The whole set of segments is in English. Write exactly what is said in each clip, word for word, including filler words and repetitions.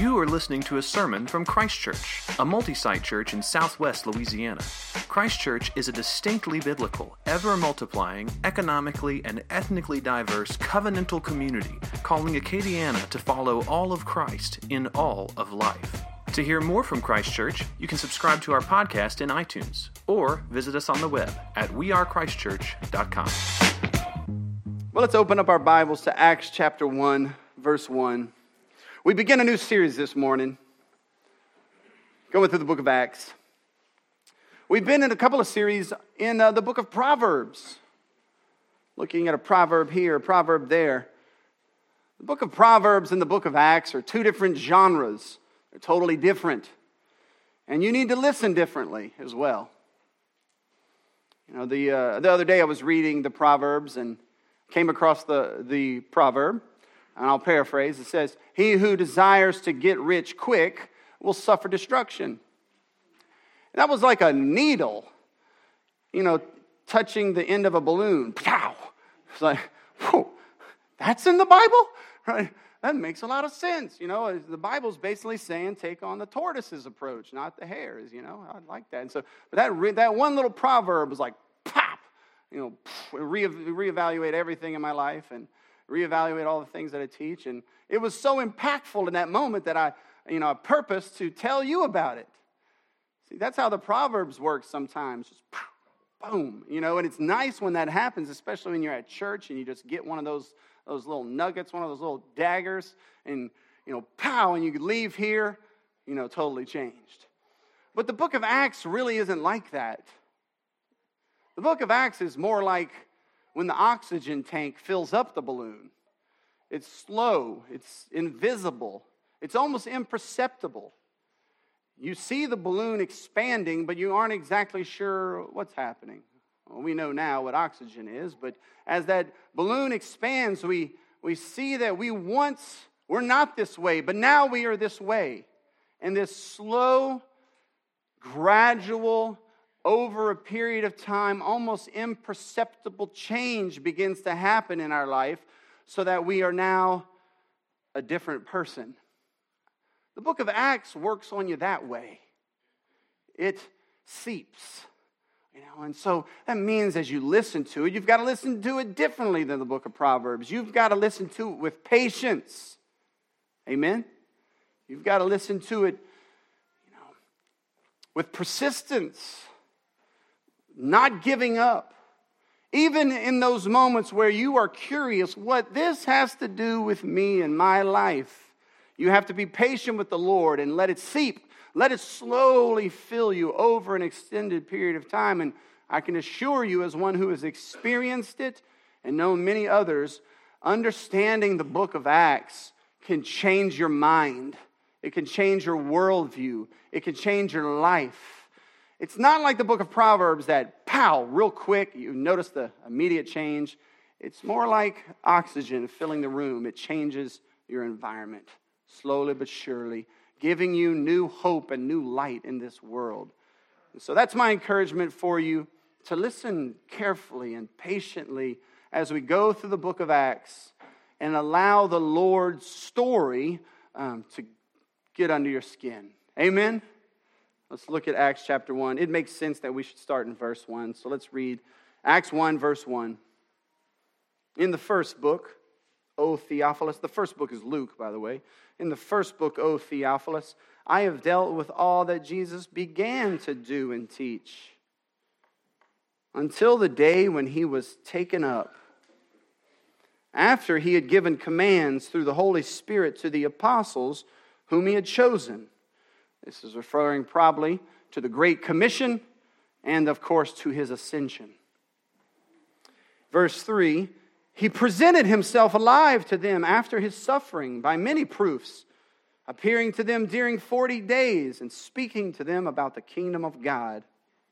You are listening to a sermon from Christ Church, a multi-site church in southwest Louisiana. Christ Church is a distinctly biblical, ever-multiplying, economically and ethnically diverse covenantal community calling Acadiana to follow all of Christ in all of life. To hear more from Christ Church, you can subscribe to our podcast in iTunes or visit us on the web at we are christ church dot com. Well, let's open up our Bibles to Acts chapter one, verse one. We begin a new series this morning, going through the book of Acts. We've been in a couple of series in uh, the book of Proverbs, looking at a proverb here, a proverb there. The book of Proverbs and the book of Acts are two different genres. They're totally different. And you need to listen differently as well. You know, the uh, the other day I was reading the Proverbs and came across the, the proverb. And I'll paraphrase. It says, "He who desires to get rich quick will suffer destruction." And that was like a needle, you know, touching the end of a balloon. Pow! It's like, whoa, that's in the Bible? Right? That makes a lot of sense. You know, the Bible's basically saying take on the tortoise's approach, not the hare's, you know. I like that. And so, but that, re- that one little proverb was like, pop! You know, re- reevaluate everything in my life and reevaluate all the things that I teach. And it was so impactful in that moment that I, you know, I purposed to tell you about it. See, that's how the Proverbs work sometimes. Just boom, you know, and it's nice when that happens, especially when you're at church and you just get one of those, those little nuggets, one of those little daggers, and, you know, pow, and you could leave here, you know, totally changed. But the book of Acts really isn't like that. The book of Acts is more like when the oxygen tank fills up the balloon. It's slow, it's invisible, it's almost imperceptible. You see the balloon expanding, but you aren't exactly sure what's happening. Well, we know now what oxygen is, but as that balloon expands, we, we see that we once were not this way, but now we are this way. And this slow, gradual, over a period of time, almost imperceptible change begins to happen in our life so that we are now a different person. The book of Acts works on you that way. It seeps. You know, and so that means as you listen to it, you've got to listen to it differently than the book of Proverbs. You've got to listen to it with patience. Amen? You've got to listen to it, you know, with persistence. Not giving up. Even in those moments where you are curious what this has to do with me and my life, you have to be patient with the Lord and let it seep. Let it slowly fill you over an extended period of time. And I can assure you, as one who has experienced it and known many others, understanding the book of Acts can change your mind. It can change your worldview. It can change your life. It's not like the book of Proverbs that, pow, real quick, you notice the immediate change. It's more like oxygen filling the room. It changes your environment, slowly but surely, giving you new hope and new light in this world. And so that's my encouragement for you, to listen carefully and patiently as we go through the book of Acts and allow the Lord's story um, to get under your skin. Amen? Let's look at Acts chapter one. It makes sense that we should start in verse one. So let's read Acts one, verse one. In the first book, O Theophilus, the first book is Luke, by the way. In the first book, O Theophilus, I have dealt with all that Jesus began to do and teach, until the day when he was taken up, after he had given commands through the Holy Spirit to the apostles whom he had chosen. This is referring probably to the Great Commission and, of course, to his ascension. Verse three, he presented himself alive to them after his suffering by many proofs, appearing to them during forty days and speaking to them about the kingdom of God.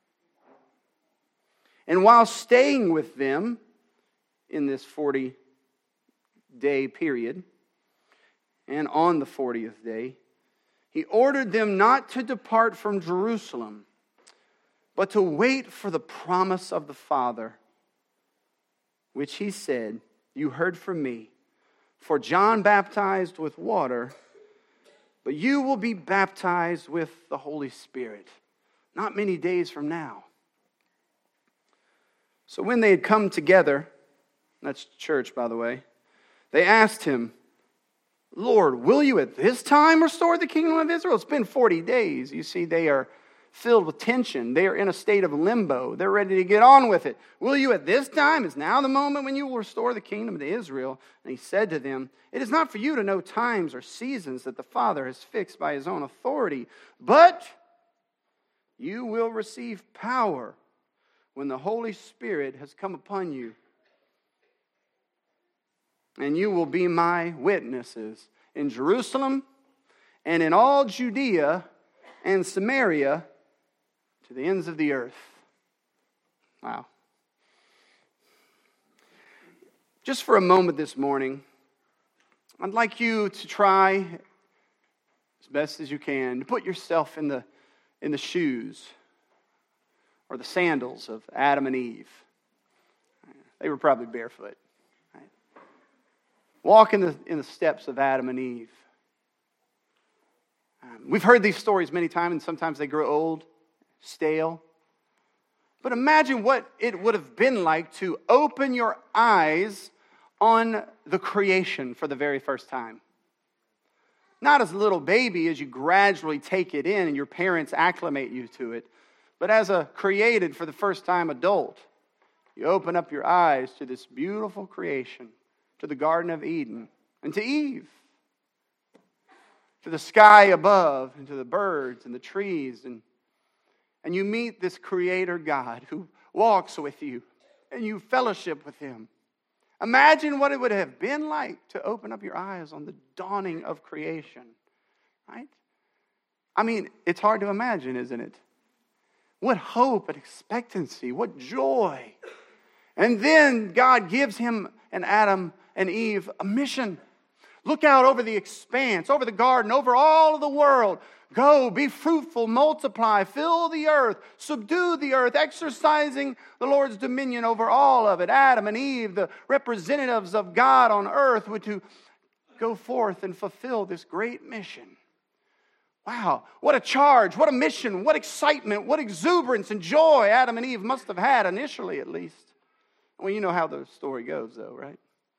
And while staying with them in this forty-day period, and on the fortieth day, he ordered them not to depart from Jerusalem, but to wait for the promise of the Father, which he said, "You heard from me. For John baptized with water, but you will be baptized with the Holy Spirit not many days from now. So when they had come together, that's church, by the way, they asked him, Lord, will you at this time restore the kingdom of Israel? It's been forty days. You see, they are filled with tension. They are in a state of limbo. They're ready to get on with it. Will you at this time? Is now the moment when you will restore the kingdom to Israel? And he said to them, it is not for you to know times or seasons that the Father has fixed by his own authority, but you will receive power when the Holy Spirit has come upon you. And you will be my witnesses in Jerusalem and in all Judea and Samaria to the ends of the earth. Wow. Just for a moment this morning, I'd like you to try as best as you can to put yourself in the in the shoes or the sandals of Adam and Eve. They were probably barefoot. Right? Walk in the in the steps of Adam and Eve. Um, we've heard these stories many times, and sometimes they grow old, stale. But imagine what it would have been like to open your eyes on the creation for the very first time. Not as a little baby as you gradually take it in and your parents acclimate you to it, but as a created for the first time adult. You open up your eyes to this beautiful creation, to the Garden of Eden, and to Eve, to the sky above, and to the birds and the trees, and, and you meet this Creator God who walks with you, and you fellowship with Him. Imagine what it would have been like to open up your eyes on the dawning of creation, right? I mean, it's hard to imagine, isn't it? What hope and expectancy, what joy. And then God gives him and Adam and Eve a mission. Look out over the expanse, over the garden, over all of the world. Go, be fruitful, multiply, fill the earth, subdue the earth, exercising the Lord's dominion over all of it. Adam and Eve, the representatives of God on earth, were to go forth and fulfill this great mission. Wow, what a charge, what a mission, what excitement, what exuberance and joy Adam and Eve must have had initially, at least. Well, you know how the story goes, though, right?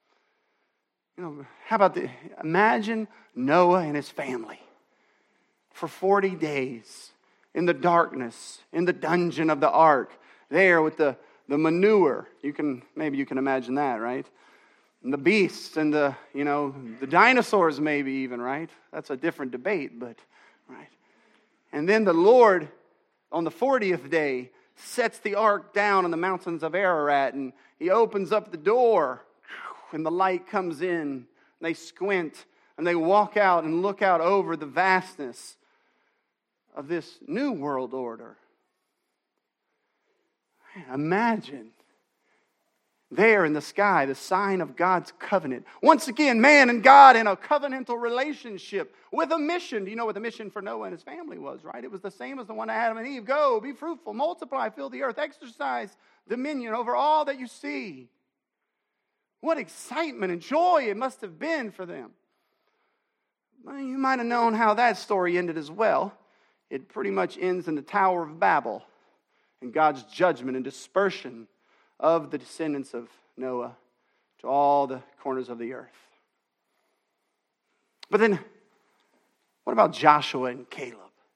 You know, how about the, imagine Noah and his family for forty days in the darkness, in the dungeon of the ark, there with the, the manure. You can, maybe you can imagine that, right? And the beasts and the, you know, the dinosaurs maybe even, right? That's a different debate, but, right? And then the Lord, on the fortieth day, sets the ark down in the mountains of Ararat, and he opens up the door, and the light comes in, and they squint, and they walk out and look out over the vastness of this new world order. Imagine there in the sky, the sign of God's covenant. Once again, man and God in a covenantal relationship with a mission. Do you know what the mission for Noah and his family was, right? It was the same as the one of Adam and Eve. Go, be fruitful, multiply, fill the earth, exercise dominion over all that you see. What excitement and joy it must have been for them. Well, you might have known how that story ended as well. It pretty much ends in the Tower of Babel and God's judgment and dispersion of the descendants of Noah to all the corners of the earth. But then, what about Joshua and Caleb?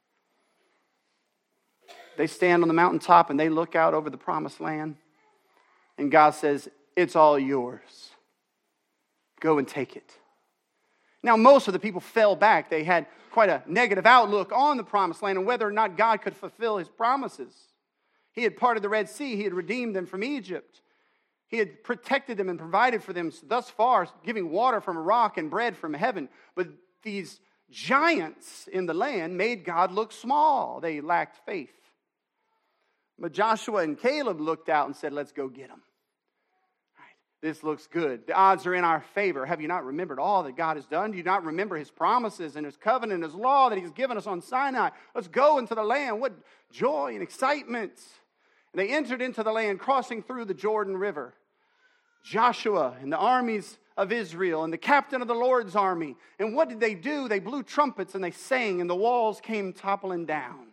They stand on the mountaintop and they look out over the promised land, and God says, it's all yours. Go and take it. Now, most of the people fell back. They had quite a negative outlook on the promised land and whether or not God could fulfill his promises. He had parted the Red Sea. He had redeemed them from Egypt. He had protected them and provided for them thus far, giving water from a rock and bread from heaven. But these giants in the land made God look small. They lacked faith. But Joshua and Caleb looked out and said, let's go get them. This looks good. The odds are in our favor. Have you not remembered all that God has done? Do you not remember his promises and his covenant and his law that he's given us on Sinai? Let's go into the land. What joy and excitement. And they entered into the land, crossing through the Jordan River. Joshua and the armies of Israel and the captain of the Lord's army. And what did they do? They blew trumpets and they sang, and the walls came toppling down.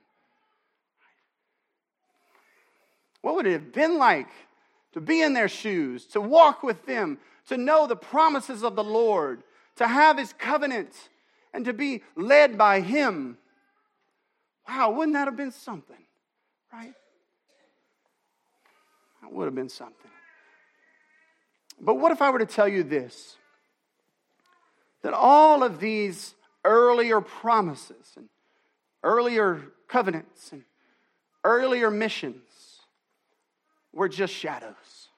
What would it have been like to be in their shoes, to walk with them, to know the promises of the Lord, to have His covenant, and to be led by Him? Wow, wouldn't that have been something, right? That would have been something. But what if I were to tell you this? That all of these earlier promises and earlier covenants and earlier missions were just shadows?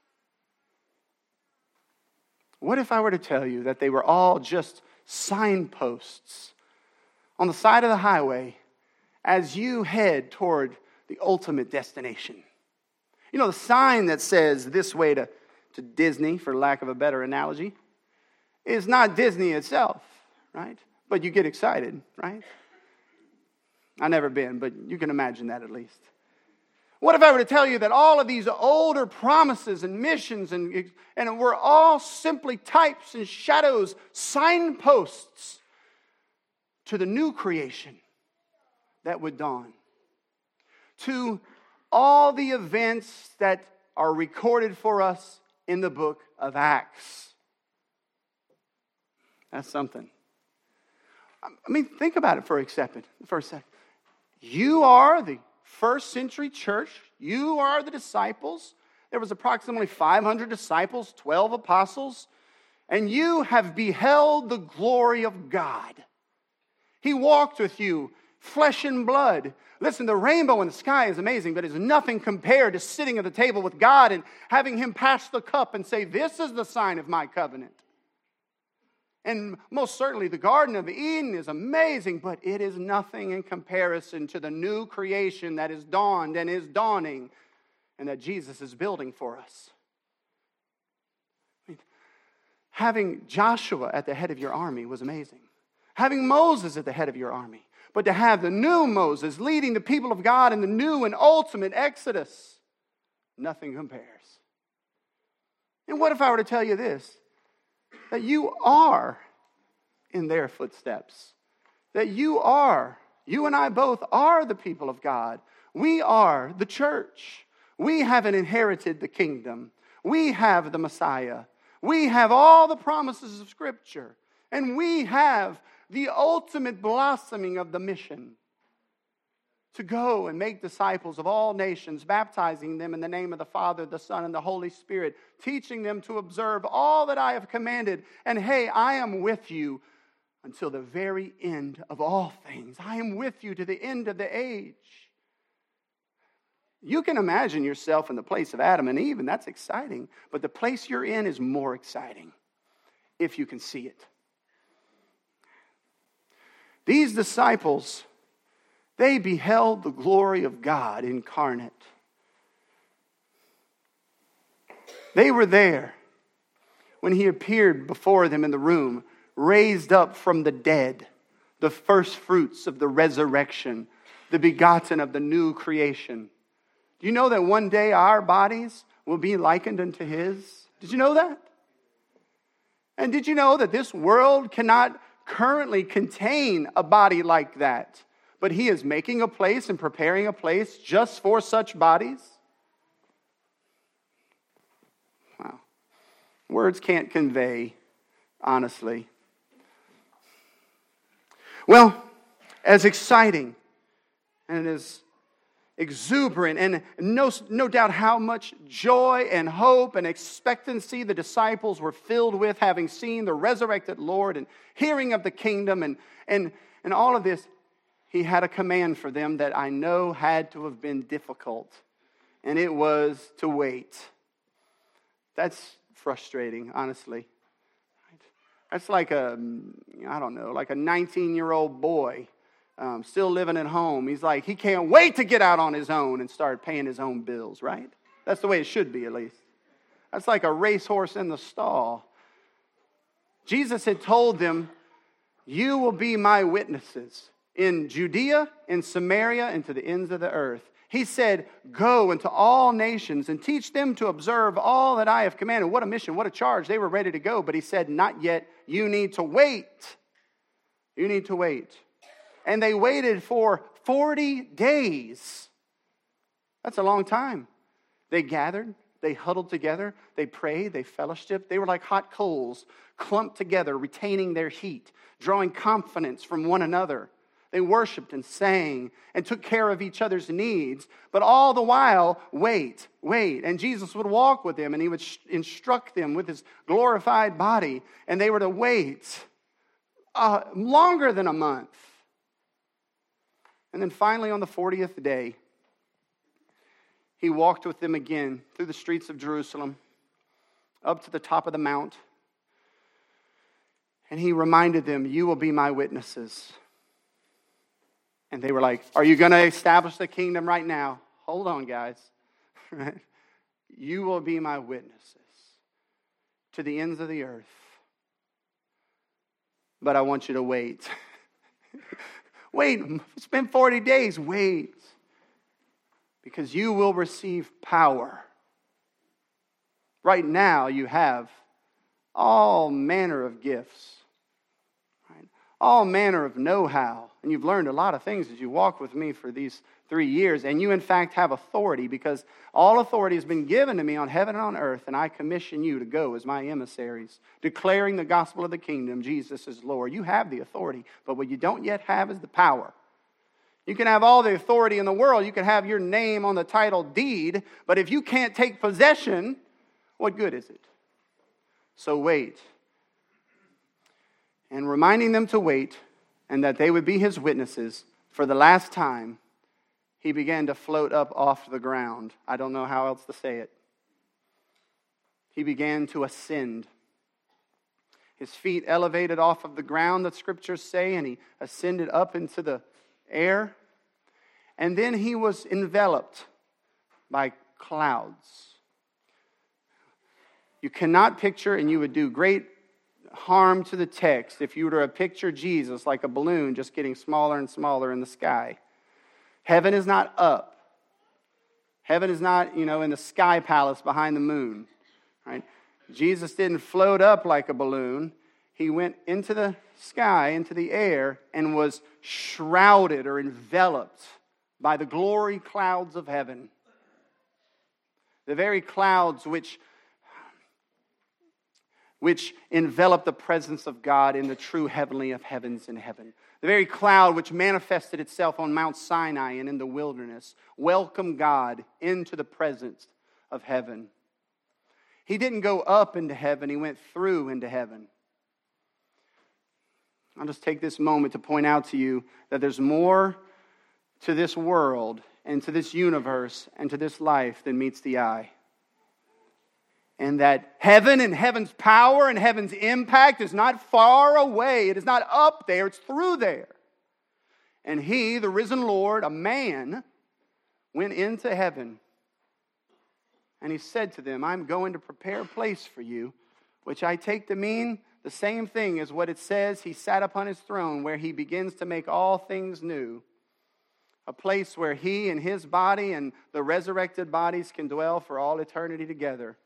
What if I were to tell you that they were all just signposts on the side of the highway as you head toward the ultimate destination? You know, the sign that says this way to, to Disney, for lack of a better analogy, is not Disney itself, right? But you get excited, right? I've never been, but you can imagine that at least. What if I were to tell you that all of these older promises and missions and, and were all simply types and shadows, signposts to the new creation that would dawn? To all the events that are recorded for us in the book of Acts. That's something. I mean, think about it for a second. For a second. You are the first century church. You are the disciples. There was approximately five hundred disciples, twelve apostles, and you have beheld the glory of God. He walked with you, flesh and blood. Listen, the rainbow in the sky is amazing, but it's nothing compared to sitting at the table with God and having Him pass the cup and say, "This is the sign of my covenant." And most certainly the Garden of Eden is amazing, but it is nothing in comparison to the new creation that is dawned and is dawning and that Jesus is building for us. I mean, having Joshua at the head of your army was amazing. Having Moses at the head of your army. But to have the new Moses leading the people of God in the new and ultimate Exodus, nothing compares. And what if I were to tell you this? That you are in their footsteps. That you are, you and I both are the people of God. We are the church. We haven't inherited the kingdom. We have the Messiah. We have all the promises of Scripture. And we have the ultimate blossoming of the mission. To go and make disciples of all nations, baptizing them in the name of the Father, the Son, and the Holy Spirit, teaching them to observe all that I have commanded. And hey, I am with you until the very end of all things. I am with you to the end of the age. You can imagine yourself in the place of Adam and Eve, and that's exciting. But the place you're in is more exciting if you can see it. These disciples, they beheld the glory of God incarnate. They were there when He appeared before them in the room, raised up from the dead, the first fruits of the resurrection, the begotten of the new creation. Do you know that one day our bodies will be likened unto His? Did you know that? And did you know that this world cannot currently contain a body like that? But He is making a place and preparing a place just for such bodies. Wow. Words can't convey, honestly. Well, as exciting and as exuberant and no, no doubt how much joy and hope and expectancy the disciples were filled with, having seen the resurrected Lord and hearing of the kingdom and, and, and all of this, He had a command for them that I know had to have been difficult, and it was to wait. That's frustrating, honestly. That's like a, I don't know, like a nineteen-year-old boy um, still living at home. He's like, he can't wait to get out on his own and start paying his own bills, right? That's the way it should be, at least. That's like a racehorse in the stall. Jesus had told them, you will be my witnesses in Judea, in Samaria, and to the ends of the earth. He said, go into all nations and teach them to observe all that I have commanded. What a mission, what a charge. They were ready to go, but he said, not yet. You need to wait. You need to wait. And they waited for forty days. That's a long time. They gathered, they huddled together, they prayed, they fellowshiped. They were like hot coals, clumped together, retaining their heat, drawing confidence from one another. They worshiped and sang and took care of each other's needs, but all the while, wait, wait. And Jesus would walk with them and he would instruct them with his glorified body, and they were to wait uh, longer than a month. And then finally on the fortieth day, he walked with them again through the streets of Jerusalem, up to the top of the mount, and he reminded them, you will be my witnesses. And they were like, are you going to establish the kingdom right now? Hold on, guys. You will be my witnesses to the ends of the earth. But I want you to wait. Wait, it's been forty days. Wait. Because you will receive power. Right now you have all manner of gifts. All manner of know-how. And you've learned a lot of things as you walk with me for these three years. And you, in fact, have authority, because all authority has been given to me on heaven and on earth. And I commission you to go as my emissaries, declaring the gospel of the kingdom. Jesus is Lord. You have the authority, but what you don't yet have is the power. You can have all the authority in the world. You can have your name on the title deed. But if you can't take possession, what good is it? So wait. And reminding them to wait and that they would be his witnesses for the last time, he began to float up off the ground. I don't know how else to say it. He began to ascend. His feet elevated off of the ground, the scriptures say, and he ascended up into the air. And then he was enveloped by clouds. You cannot picture, and you would do great harm to the text if you were to picture Jesus like a balloon just getting smaller and smaller in the sky. Heaven is not up. Heaven is not, you know, in the sky palace behind the moon, right? Jesus didn't float up like a balloon. He went into the sky, into the air, and was shrouded or enveloped by the glory clouds of heaven. The very clouds which which enveloped the presence of God in the true heavenly of heavens in heaven. The very cloud which manifested itself on Mount Sinai and in the wilderness welcomed God into the presence of heaven. He didn't go up into heaven, he went through into heaven. I'll just take this moment to point out to you that there's more to this world and to this universe and to this life than meets the eye. And that heaven and heaven's power and heaven's impact is not far away. It is not up there. It's through there. And he, the risen Lord, a man, went into heaven. And he said to them, I'm going to prepare a place for you, which I take to mean the same thing as what it says. He sat upon his throne where he begins to make all things new. A place where he and his body and the resurrected bodies can dwell for all eternity together.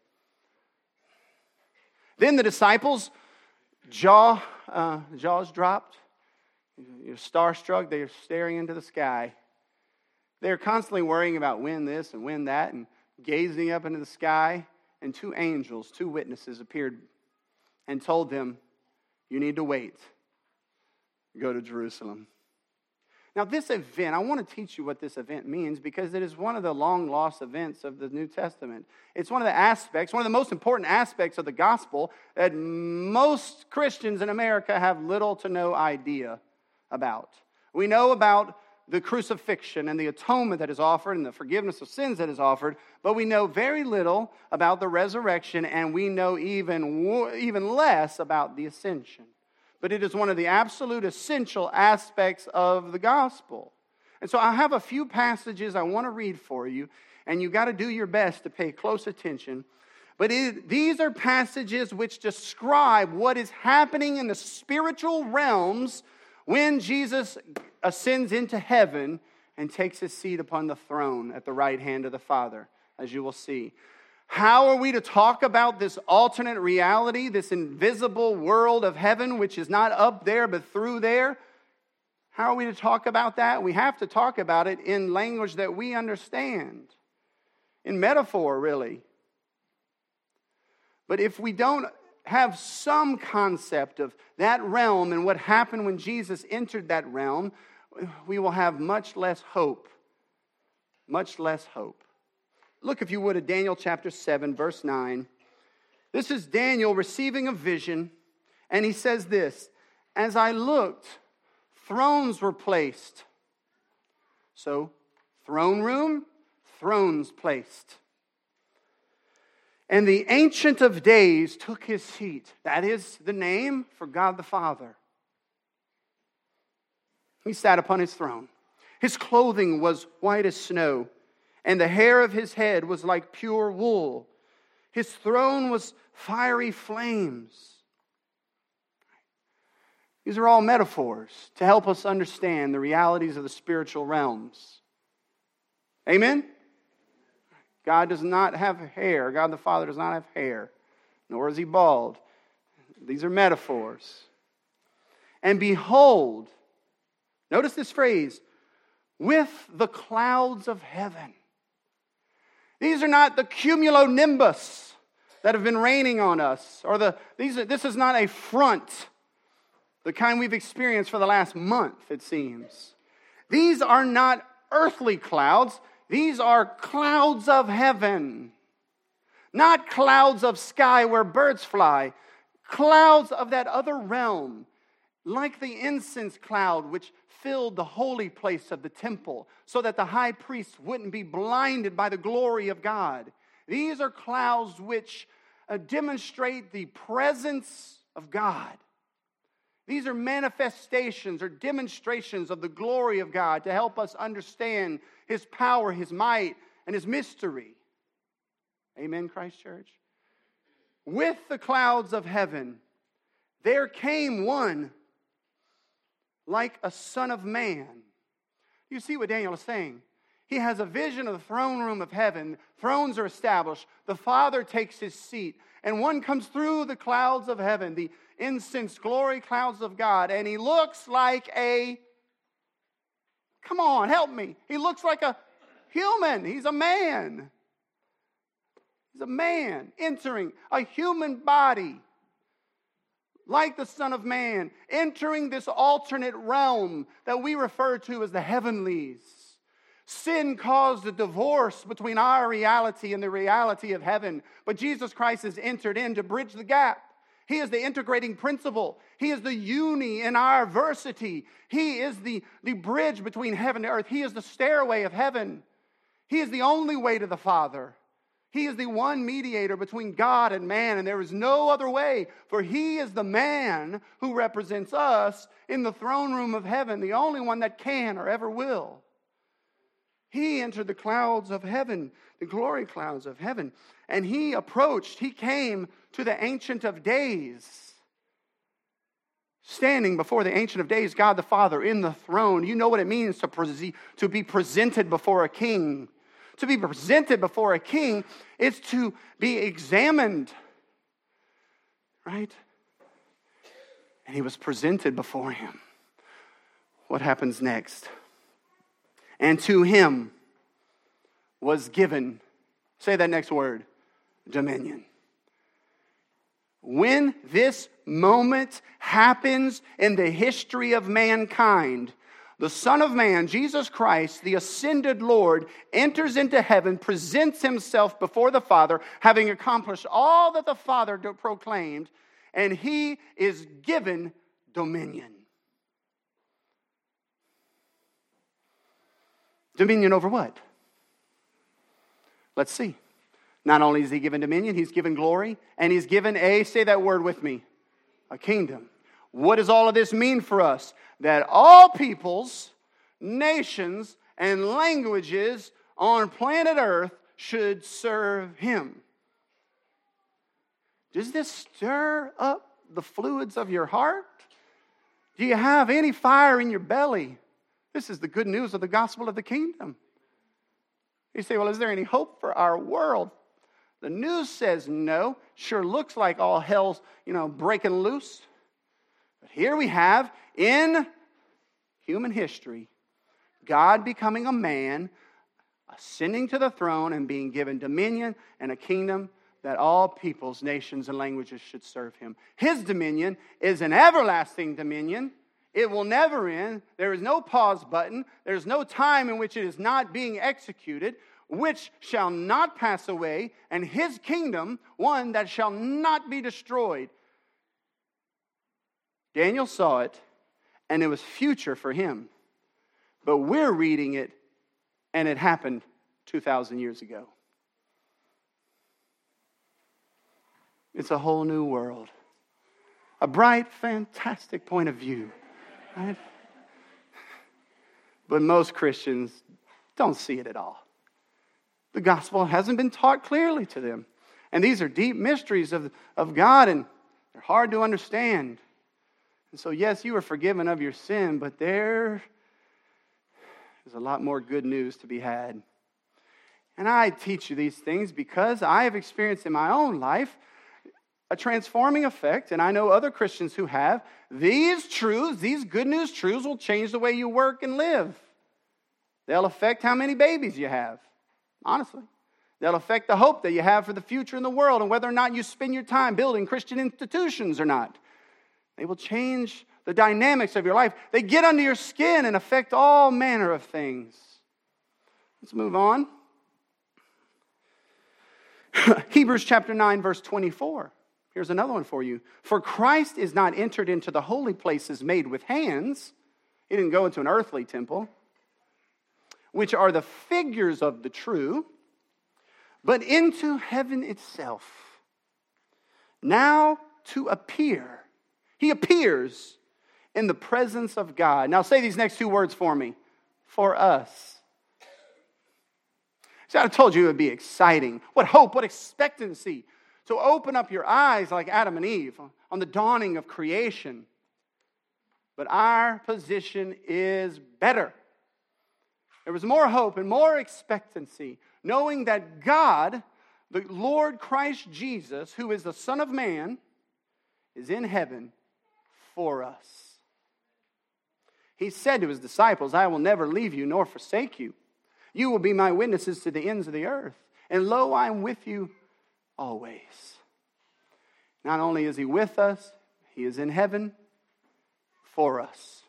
Then the disciples, jaw, uh, jaws dropped. You're starstruck. They're staring into the sky. They're constantly worrying about when this and when that and gazing up into the sky. And two angels, two witnesses appeared and told them, you need to wait. Go to Jerusalem. Now this event, I want to teach you what this event means because it is one of the long-lost events of the New Testament. It's one of the aspects, one of the most important aspects of the gospel that most Christians in America have little to no idea about. We know about the crucifixion and the atonement that is offered and the forgiveness of sins that is offered, but we know very little about the resurrection, and we know even, even less about the ascension. But it is one of the absolute essential aspects of the gospel. And so I have a few passages I want to read for you, and you've got to do your best to pay close attention. But it, these are passages which describe what is happening in the spiritual realms when Jesus ascends into heaven and takes his seat upon the throne at the right hand of the Father, as you will see. How are we to talk about this alternate reality, this invisible world of heaven, which is not up there but through there? How are we to talk about that? We have to talk about it in language that we understand, in metaphor, really. But if we don't have some concept of that realm and what happened when Jesus entered that realm, we will have much less hope. Much less hope. Look, if you would, at Daniel chapter seven, verse nine. This is Daniel receiving a vision, and he says this, "As I looked, thrones were placed." So, throne room, thrones placed. "And the Ancient of Days took his seat." That is the name for God the Father. He sat upon his throne. His clothing was white as snow, and the hair of his head was like pure wool. His throne was fiery flames. These are all metaphors to help us understand the realities of the spiritual realms. Amen? God does not have hair. God the Father does not have hair, nor is he bald. These are metaphors. "And behold," notice this phrase, "with the clouds of heaven." These are not the cumulonimbus that have been raining on us, or the these are, this is not a front, the kind we've experienced for the last month, it seems. These are not earthly clouds. These are clouds of heaven. Not clouds of sky where birds fly. Clouds of that other realm. Like the incense cloud which filled the holy place of the temple, so that the high priest wouldn't be blinded by the glory of God. These are clouds which uh, demonstrate the presence of God. These are manifestations or demonstrations of the glory of God to help us understand His power, His might, and His mystery. Amen, Christ Church? With the clouds of heaven, there came one like a son of man. You see what Daniel is saying? He has a vision of the throne room of heaven. Thrones are established. The Father takes His seat. And one comes through the clouds of heaven, the incense glory clouds of God. And He looks like a, come on, help me. He looks like a human. He's a man. He's a man entering a human body. Like the Son of Man, entering this alternate realm that we refer to as the heavenlies. Sin caused a divorce between our reality and the reality of heaven. But Jesus Christ has entered in to bridge the gap. He is the integrating principle. He is the uni in our versity. He is the, the bridge between heaven and earth. He is the stairway of heaven. He is the only way to the Father. He is the one mediator between God and man, and there is no other way, for He is the man who represents us in the throne room of heaven, the only one that can or ever will. He entered the clouds of heaven, the glory clouds of heaven, and He approached, He came to the Ancient of Days. Standing before the Ancient of Days, God the Father, in the throne. You know what it means to, pre- to be presented before a king. To be presented before a king is to be examined. Right? And He was presented before Him. What happens next? And to Him was given, say that next word, dominion. When this moment happens in the history of mankind, the Son of Man, Jesus Christ, the ascended Lord, enters into heaven, presents Himself before the Father, having accomplished all that the Father proclaimed, and He is given dominion. Dominion over what? Let's see. Not only is He given dominion, He's given glory, and He's given a, say that word with me, a kingdom. What does all of this mean for us? That all peoples, nations, and languages on planet Earth should serve Him. Does this stir up the fluids of your heart? Do you have any fire in your belly This is the good news of the gospel of the kingdom. You say, well, is there any hope for our world? The news says no. Sure looks like all hell's, you know, breaking loose. But here we have, in human history, God becoming a man, ascending to the throne and being given dominion and a kingdom that all peoples, nations, and languages should serve him. His dominion is an everlasting dominion. It will never end. There is no pause button. There is no time in which it is not being executed, which shall not pass away, and his kingdom, one that shall not be destroyed. Daniel saw it, and it was future for him. But we're reading it, and it happened two thousand years ago. It's a whole new world. A bright, fantastic point of view. Right? But most Christians don't see it at all. The gospel hasn't been taught clearly to them. And these are deep mysteries of, of God, and they're hard to understand. And so, yes, you are forgiven of your sin, but there is a lot more good news to be had. And I teach you these things because I have experienced in my own life a transforming effect, and I know other Christians who have. These truths, these good news truths, will change the way you work and live. They'll affect how many babies you have, honestly. They'll affect the hope that you have for the future in the world and whether or not you spend your time building Christian institutions or not. They will change the dynamics of your life. They get under your skin and affect all manner of things. Let's move on. Hebrews chapter nine, verse twenty-four. Here's another one for you. For Christ is not entered into the holy places made with hands. He didn't go into an earthly temple, which are the figures of the true, but into heaven itself. Now to appear. He appears in the presence of God. Now say these next two words for me. For us. See, I told you it would be exciting. What hope, what expectancy. So open up your eyes like Adam and Eve on the dawning of creation. But our position is better. There was more hope and more expectancy, knowing that God, the Lord Christ Jesus, who is the Son of Man, is in heaven for us. He said to his disciples, I will never leave you nor forsake you. You will be my witnesses to the ends of the earth. And lo, I am with you always. Not only is he with us, he is in heaven for us.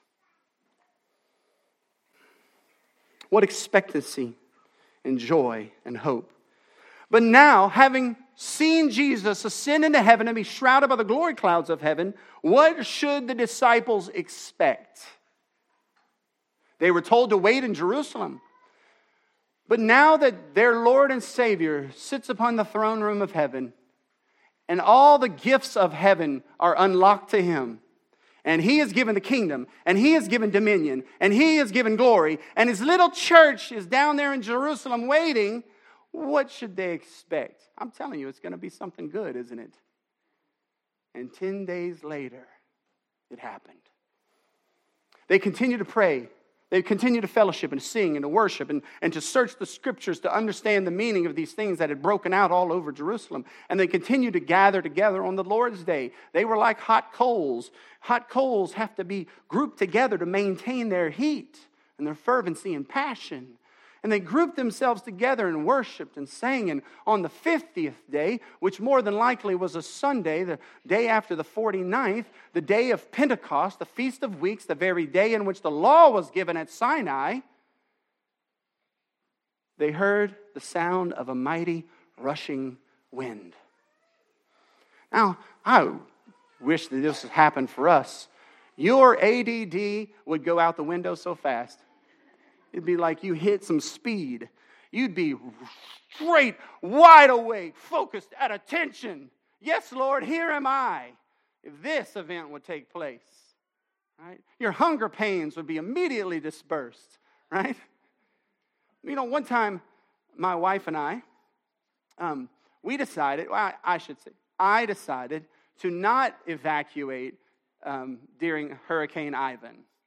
What expectancy and joy and hope. But now, having seen Jesus ascend into heaven and be shrouded by the glory clouds of heaven, what should the disciples expect? They were told to wait in Jerusalem. But now that their Lord and Savior sits upon the throne room of heaven, and all the gifts of heaven are unlocked to him, and he is given the kingdom, and he is given dominion, and he is given glory, and his little church is down there in Jerusalem waiting, what should they expect? I'm telling you, it's going to be something good, isn't it? And ten days later, it happened. They continue to pray. They continue to fellowship and sing and to worship and, and to search the scriptures to understand the meaning of these things that had broken out all over Jerusalem. And they continue to gather together on the Lord's Day. They were like hot coals. Hot coals have to be grouped together to maintain their heat and their fervency and passion. And they grouped themselves together and worshiped and sang. And on the fiftieth day, which more than likely was a Sunday, the day after the forty-ninth, the day of Pentecost, the Feast of Weeks, the very day in which the law was given at Sinai, they heard the sound of a mighty rushing wind. Now, I wish that this had happened for us. Your A D D would go out the window so fast. It'd be like you hit some speed. You'd be straight, wide awake, focused, at attention. Yes, Lord, here am I. If this event would take place, right? Your hunger pains would be immediately dispersed, right? You know, one time, my wife and I, um, we decided, well, I, I should say, I decided to not evacuate um, during Hurricane Ivan.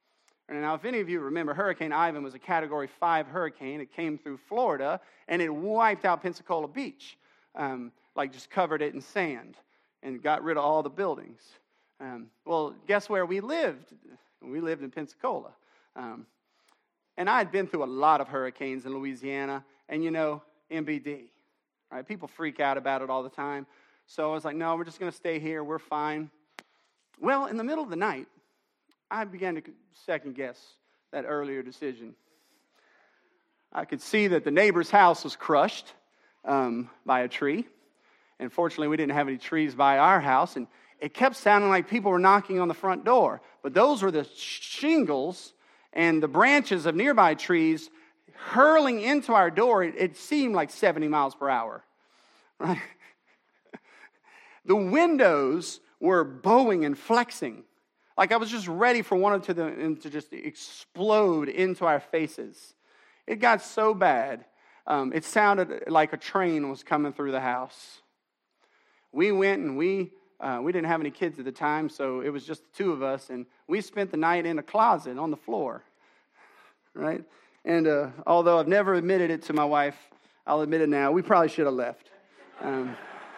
And now, if any of you remember, Hurricane Ivan was a Category five hurricane. It came through Florida, and it wiped out Pensacola Beach, um, like just covered it in sand and got rid of all the buildings. Um, well, guess where we lived? We lived in Pensacola. Um, and I had been through a lot of hurricanes in Louisiana, and you know, M B D. Right? People freak out about it all the time. So I was like, no, we're just going to stay here. We're fine. Well, in the middle of the night, I began to second guess that earlier decision. I could see that the neighbor's house was crushed um, by a tree. And fortunately, we didn't have any trees by our house. And it kept sounding like people were knocking on the front door. But those were the shingles and the branches of nearby trees hurling into our door. It, it seemed like seventy miles per hour. Right? The windows were bowing and flexing. Like I was just ready for one of them to just explode into our faces. It got so bad, um, it sounded like a train was coming through the house. We went and we uh, we didn't have any kids at the time, so it was just the two of us, and we spent the night in a closet on the floor, right? And uh, although I've never admitted it to my wife, I'll admit it now. We probably should have left. Um,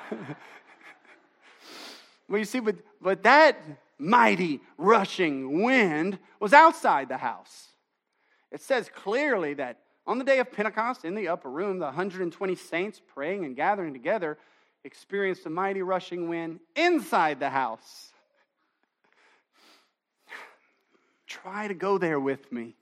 well, you see, but but that mighty rushing wind was outside the house. It says clearly that on the day of Pentecost, in the upper room, the one hundred twenty saints praying and gathering together experienced a mighty rushing wind inside the house. Try to go there with me.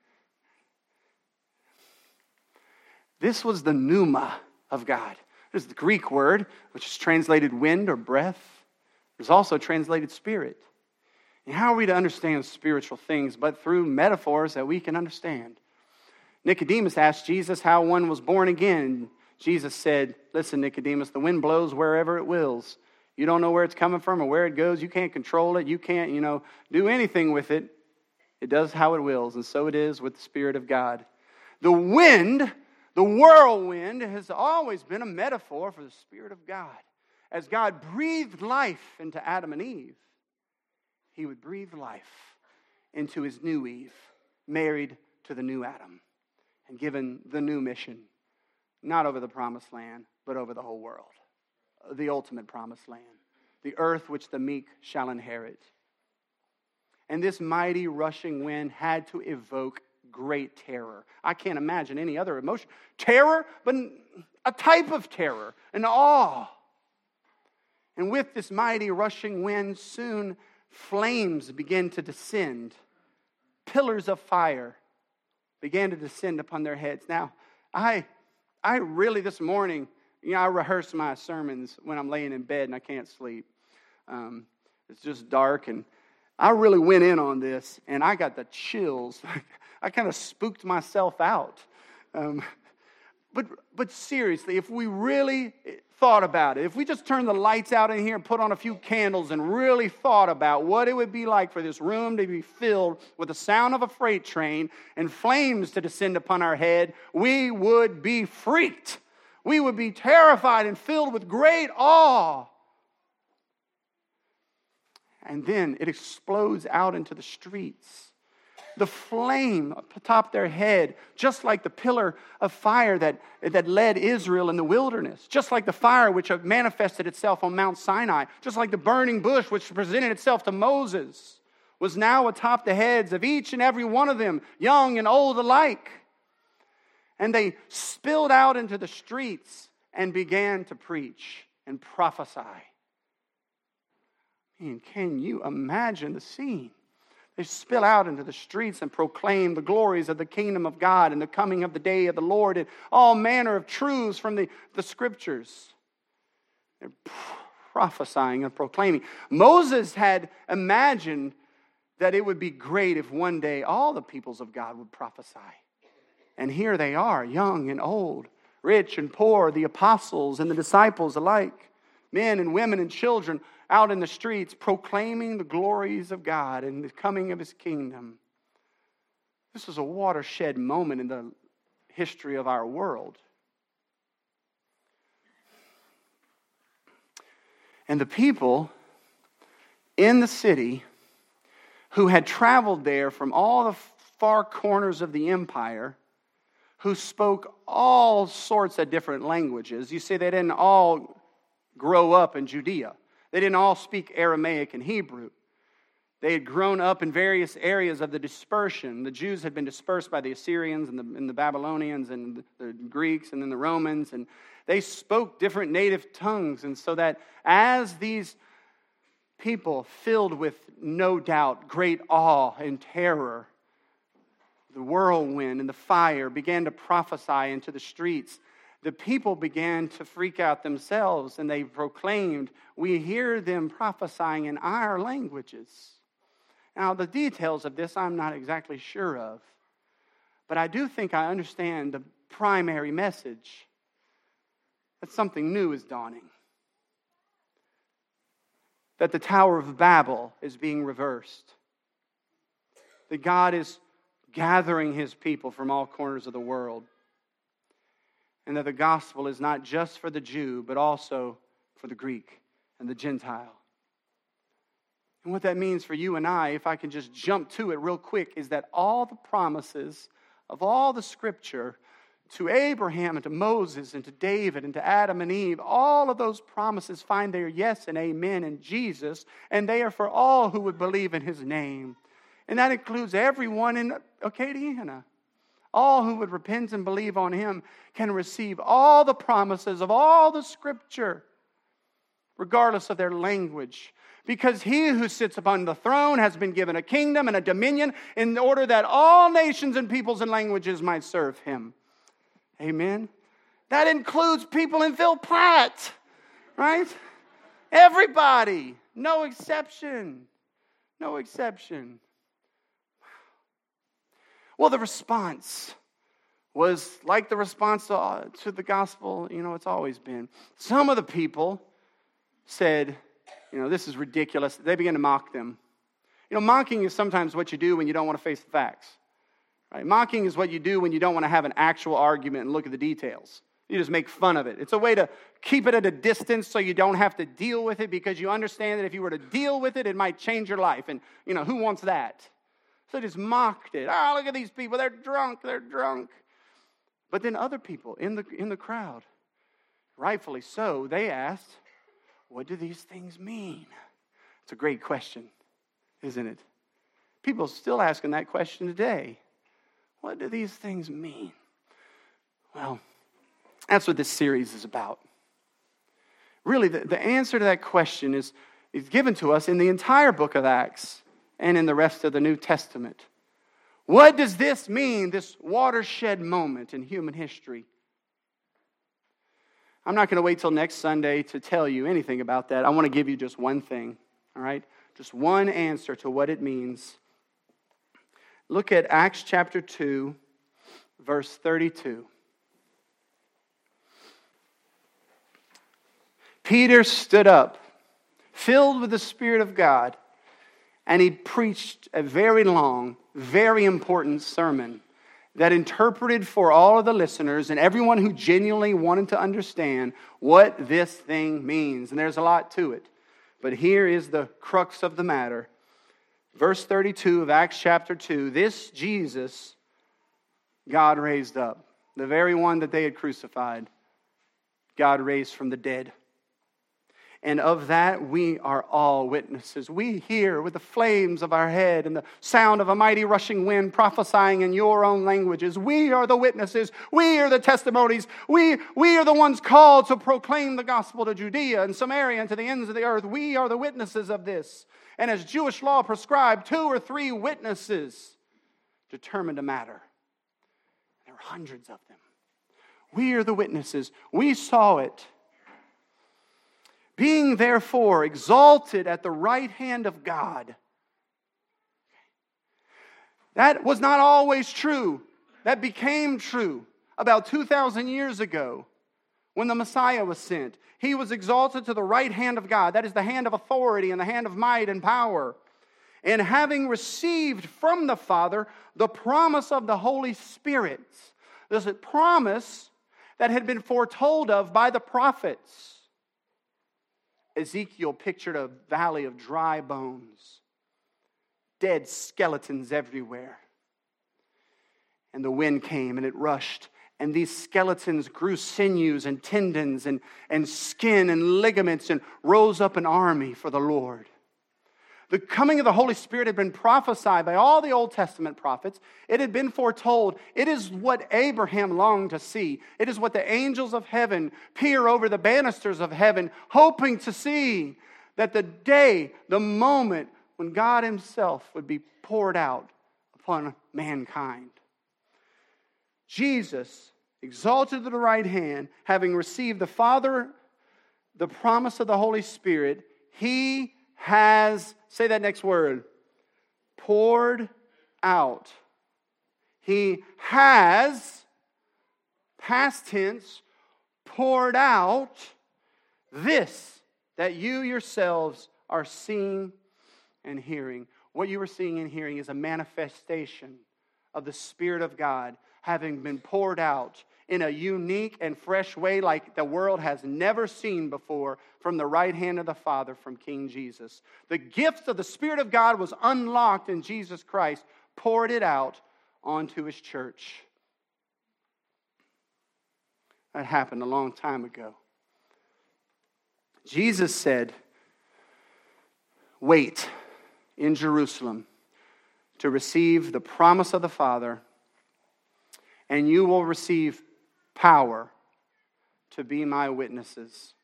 This was the pneuma of God. There's the Greek word, which is translated wind or breath. There's also translated spirit. And how are we to understand spiritual things but through metaphors that we can understand? Nicodemus asked Jesus how one was born again. Jesus said, listen, Nicodemus, the wind blows wherever it wills. You don't know where it's coming from or where it goes. You can't control it. You can't, you know, do anything with it. It does how it wills, and so it is with the Spirit of God. The wind, the whirlwind, has always been a metaphor for the Spirit of God. As God breathed life into Adam and Eve, He would breathe life into His new Eve, married to the new Adam, and given the new mission, not over the promised land, but over the whole world, the ultimate promised land, the earth which the meek shall inherit. And this mighty rushing wind had to evoke great terror. I can't imagine any other emotion. Terror, but a type of terror, an awe. And with this mighty rushing wind, soon flames began to descend. Pillars of fire began to descend upon their heads. Now, I I really, this morning, you know, I rehearse my sermons when I'm laying in bed and I can't sleep. Um, it's just dark, and I really went in on this, and I got the chills. I kind of spooked myself out. Um, but but seriously, if we really thought about it, if we just turned the lights out in here and put on a few candles and really thought about what it would be like for this room to be filled with the sound of a freight train and flames to descend upon our head, we would be freaked. We would be terrified and filled with great awe. And then it explodes out into the streets. The flame atop their head, just like the pillar of fire that, that led Israel in the wilderness, just like the fire which manifested itself on Mount Sinai, just like the burning bush which presented itself to Moses, was now atop the heads of each and every one of them, young and old alike. And they spilled out into the streets and began to preach and prophesy. And can you imagine the scene? They spill out into the streets and proclaim the glories of the kingdom of God and the coming of the day of the Lord and all manner of truths from the, the scriptures. They're prophesying and proclaiming. Moses had imagined that it would be great if one day all the peoples of God would prophesy. And here they are, young and old, rich and poor, the apostles and the disciples alike, men and women and children, out in the streets proclaiming the glories of God and the coming of His kingdom. This was a watershed moment in the history of our world. And the people in the city who had traveled there from all the far corners of the empire, who spoke all sorts of different languages. You see, they didn't all grow up in Judea. They didn't all speak Aramaic and Hebrew. They had grown up in various areas of the dispersion. The Jews had been dispersed by the Assyrians and the, and the Babylonians and the, the Greeks and then the Romans. And they spoke different native tongues. And so that as these people, filled with no doubt great awe and terror, the whirlwind and the fire began to prophesy into the streets, the people began to freak out themselves, and they proclaimed, "We hear them prophesying in our languages." Now, the details of this I'm not exactly sure of, but I do think I understand the primary message, that something new is dawning. That the Tower of Babel is being reversed. That God is gathering His people from all corners of the world. And that the gospel is not just for the Jew, but also for the Greek and the Gentile. And what that means for you and I, if I can just jump to it real quick, is that all the promises of all the Scripture to Abraham and to Moses and to David and to Adam and Eve, all of those promises find their yes and amen in Jesus, and they are for all who would believe in His name. And that includes everyone in Acadiana. All who would repent and believe on Him can receive all the promises of all the Scripture, regardless of their language. Because He who sits upon the throne has been given a kingdom and a dominion in order that all nations and peoples and languages might serve Him. Amen? That includes people in Phil Platt, right? Everybody. No exception. No exception. Well, the response was like the response to, uh, to the gospel, you know, it's always been. Some of the people said, you know, this is ridiculous. They began to mock them. You know, mocking is sometimes what you do when you don't want to face the facts. Right? Mocking is what you do when you don't want to have an actual argument and look at the details. You just make fun of it. It's a way to keep it at a distance so you don't have to deal with it, because you understand that if you were to deal with it, it might change your life. And, you know, who wants that? So they just mocked it. Oh, look at these people. They're drunk. They're drunk. But then other people in the in the crowd, rightfully so, they asked, what do these things mean? It's a great question, isn't it? People are still asking that question today. What do these things mean? Well, that's what this series is about. Really, the, the answer to that question is, is given to us in the entire book of Acts and in the rest of the New Testament. What does this mean, this watershed moment in human history? I'm not going to wait till next Sunday to tell you anything about that. I want to give you just one thing, all right? Just one answer to what it means. Look at Acts chapter two, verse thirty-two. Peter stood up, filled with the Spirit of God, and he preached a very long, very important sermon that interpreted for all of the listeners and everyone who genuinely wanted to understand what this thing means. And there's a lot to it. But here is the crux of the matter. Verse thirty-two of Acts chapter two, this Jesus God raised up, the very one that they had crucified, God raised from the dead. And of that we are all witnesses. We hear with the flames of our head and the sound of a mighty rushing wind prophesying in your own languages. We are the witnesses. We are the testimonies. We, we are the ones called to proclaim the gospel to Judea and Samaria and to the ends of the earth. We are the witnesses of this. And as Jewish law prescribed, two or three witnesses determined a matter. There were hundreds of them. We are the witnesses. We saw it. Being therefore exalted at the right hand of God. That was not always true. That became true about two thousand years ago when the Messiah was sent. He was exalted to the right hand of God. That is the hand of authority and the hand of might and power. And having received from the Father the promise of the Holy Spirit. This is a promise that had been foretold of by the prophets. Ezekiel pictured a valley of dry bones. dead skeletons everywhere. And the wind came and it rushed. And these skeletons grew sinews and tendons and, and skin and ligaments and rose up an army for the Lord. The coming of the Holy Spirit had been prophesied by all the Old Testament prophets. It had been foretold. It is what Abraham longed to see. It is what the angels of heaven peer over the banisters of heaven, hoping to see that the day, the moment when God himself would be poured out upon mankind. Jesus, exalted to the right hand, having received the Father, the promise of the Holy Spirit, he has, say that next word, poured out. He has, past tense, poured out this that you yourselves are seeing and hearing. What you are seeing and hearing is a manifestation of the Spirit of God having been poured out in a unique and fresh way like the world has never seen before from the right hand of the Father, from King Jesus. The gift of the Spirit of God was unlocked in Jesus Christ, poured it out onto his church. That happened a long time ago. Jesus said, wait in Jerusalem to receive the promise of the Father, and you will receive power to be my witnesses.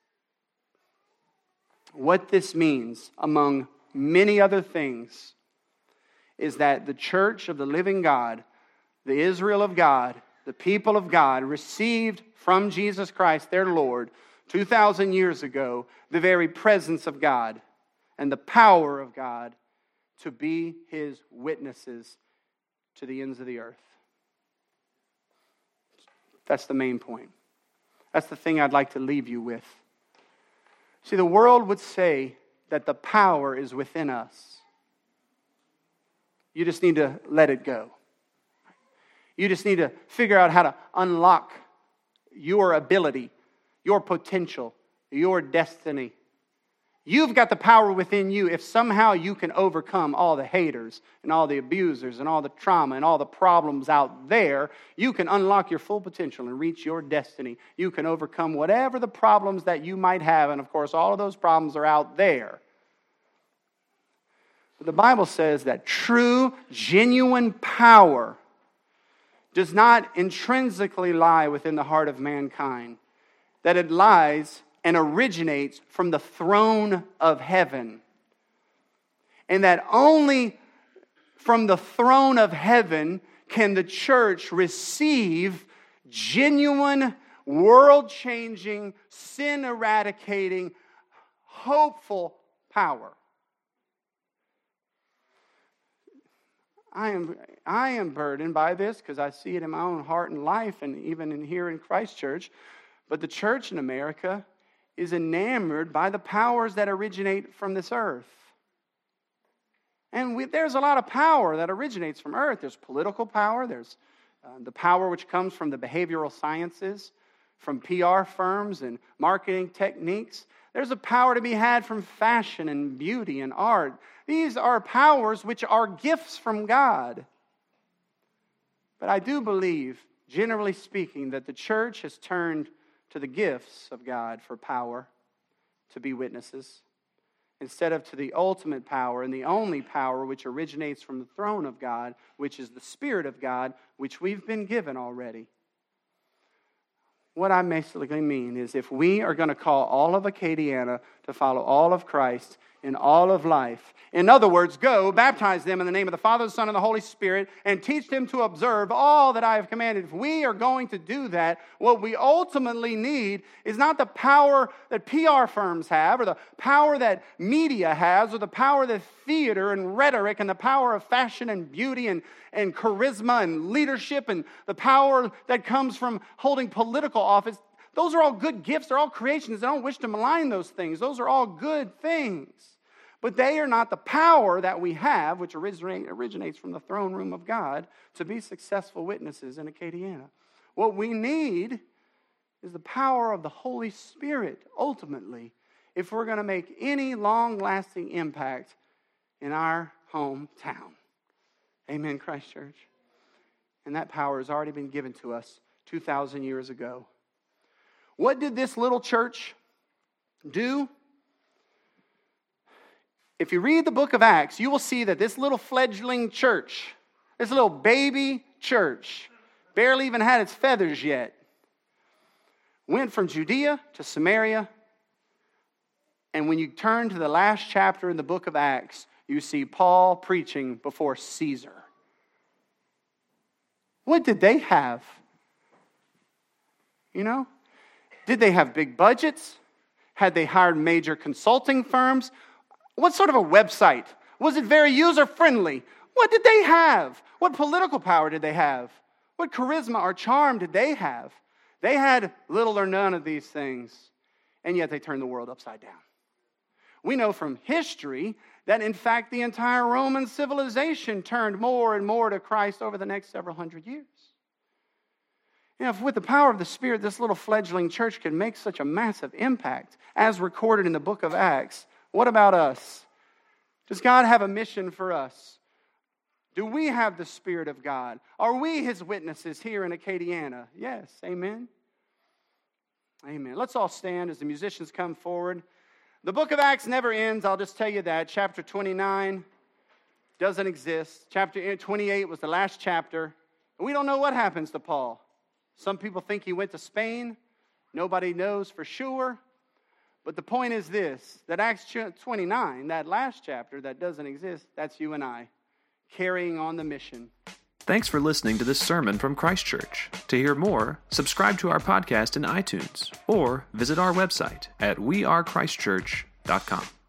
What this means, among many other things, is that the church of the living God, the Israel of God, the people of God, received from Jesus Christ, their Lord, two thousand years ago, the very presence of God and the power of God to be his witnesses to the ends of the earth. That's the main point. That's the thing I'd like to leave you with. See, the world would say that the power is within us. You just need to let it go. You just need to figure out how to unlock your ability, your potential, your destiny. You've got the power within you if somehow you can overcome all the haters and all the abusers and all the trauma and all the problems out there. You can unlock your full potential and reach your destiny. You can overcome whatever the problems that you might have. And of course, all of those problems are out there. But the Bible says that true, genuine power does not intrinsically lie within the heart of mankind. That it lies and originates from the throne of heaven. And that only from the throne of heaven can the church receive genuine, world-changing, sin-eradicating, hopeful power. I am, I am burdened by this because I see it in my own heart and life and even in here in Christ Church. But the church in America is enamored by the powers that originate from this earth. And we, there's a lot of power that originates from earth. There's political power. There's uh, the power which comes from the behavioral sciences, from P R firms and marketing techniques. There's a power to be had from fashion and beauty and art. These are powers which are gifts from God. But I do believe, generally speaking, that the church has turned to the gifts of God for power to be witnesses, instead of to the ultimate power and the only power which originates from the throne of God, which is the Spirit of God, which we've been given already. What I basically mean is if we are going to call all of Acadiana to follow all of Christ in all of life, in other words, go, baptize them in the name of the Father, the Son, and the Holy Spirit, and teach them to observe all that I have commanded. If we are going to do that, what we ultimately need is not the power that P R firms have, or the power that media has, or the power that theater and rhetoric, and the power of fashion and beauty and, and charisma and leadership, and the power that comes from holding political office. Those are all good gifts. They're all creations. I don't wish to malign those things. Those are all good things. But they are not the power that we have, which originates from the throne room of God, to be successful witnesses in Acadiana. What we need is the power of the Holy Spirit, ultimately, if we're going to make any long-lasting impact in our hometown. Amen, Christ Church. And that power has already been given to us two thousand years ago. What did this little church do? If you read the book of Acts, you will see that this little fledgling church, this little baby church, barely even had its feathers yet, went from Judea to Samaria. And when you turn to the last chapter in the book of Acts, you see Paul preaching before Caesar. What did they have? You know? Did they have big budgets? Had they hired major consulting firms? What sort of a website? Was it very user-friendly? What did they have? What political power did they have? What charisma or charm did they have? They had little or none of these things, and yet they turned the world upside down. We know from history that, in fact, the entire Roman civilization turned more and more to Christ over the next several hundred years. You know, if with the power of the Spirit, this little fledgling church can make such a massive impact, as recorded in the book of Acts, what about us? Does God have a mission for us? Do we have the Spirit of God? Are we His witnesses here in Acadiana? Yes, amen. Amen. Let's all stand as the musicians come forward. The book of Acts never ends, I'll just tell you that. Chapter twenty-nine doesn't exist. Chapter twenty-eight was the last chapter. We don't know what happens to Paul. Some people think he went to Spain. Nobody knows for sure. But the point is this, that Acts twenty-nine, that last chapter that doesn't exist, that's you and I, carrying on the mission. Thanks for listening to this sermon from Christ Church. To hear more, subscribe to our podcast in iTunes or visit our website at we are christ church dot com.